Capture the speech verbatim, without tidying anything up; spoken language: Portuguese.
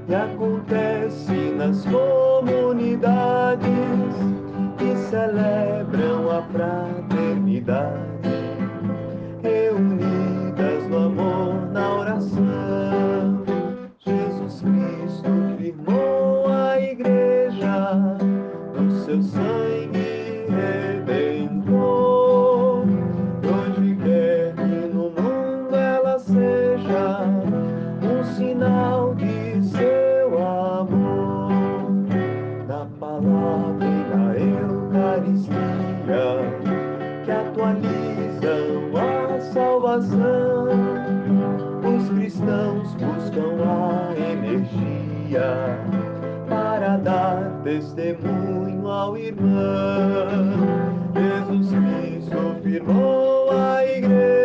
e acontece nas comunidades que celebram a fraternidade, reunidas no amor, na oração. Jesus Cristo firmou a igreja no seu sangue redentor. Hoje quer que no mundo ela seja um sinal de seu amor. Na palavra e na Eucaristia que atualizam a salvação, os cristãos buscam a energia para dar testemunho ao irmão. Jesus Cristo firmou a igreja